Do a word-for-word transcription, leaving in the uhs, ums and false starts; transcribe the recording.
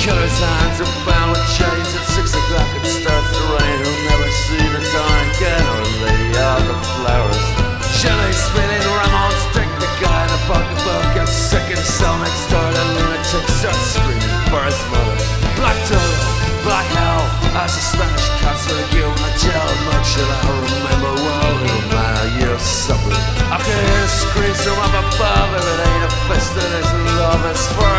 Killer's hands are bound with chains. At six o'clock it starts to rain. He'll never see the dawn again or lay out the flowers. Shelley's spinning Ramones, drink the guy in the pocketbook. Gets sick in the cell next door. The lunatic starts screaming for his mother. Black Toto, Black Hell, as a Spanish castle give him a gel. Much shall I remember well, little man, you're suffering. I can hear the screams from up above. If it ain't a fist, it is love, it's for